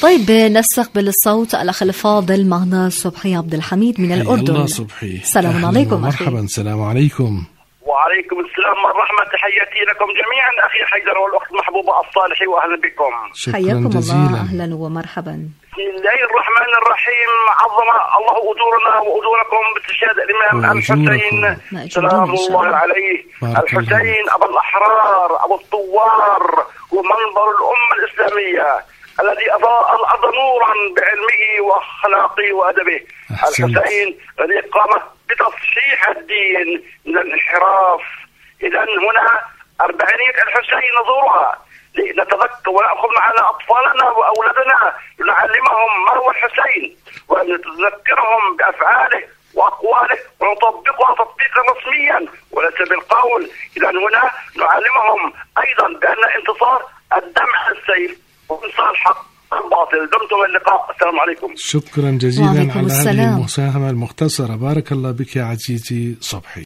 طيب نستقبل الصوت الأخ الفاضل معنا صبحي عبد الحميد من الأردن. الله صبحي، السلام عليكم. مرحبا. السلام عليكم. وعليكم السلام والرحمة. تحياتي لكم جميعا أخي حيدر والأخت محبوبة الصالحي، وأهلا بكم. حياكم جزيلا. الله، أهلا ومرحبا. بسم الله الرحمن الرحيم. عظم الله أجورنا وأجوركم باستشهاد الإمام الحسين سلام الله عليه. الحسين أبو الأحرار أبو الثوار ومنبر الأمة الإسلامية الذي أضاء الأرض نورا بعلمه وأخلاقه وأدبه. الحسين الذي قام بتصحيح الدين من الانحراف. إذا هنا أربعينية الحسين نزورها لنتذكر ونأخذ معنا أطفالنا وأولادنا لنعلمهم ما هو الحسين ونتذكرهم بأفعاله وأقواله ونطبقها تطبيقا رسميا وليس بالقول. إذا هنا نعلمهم أيضا بأن انتصار الدمع السيف وانتصار الحق الباطل. دمتم اللقاء. السلام عليكم. شكرا جزيلا على السلام. هذه المساهمة المختصرة. بارك الله بك يا عزيزي صبحي.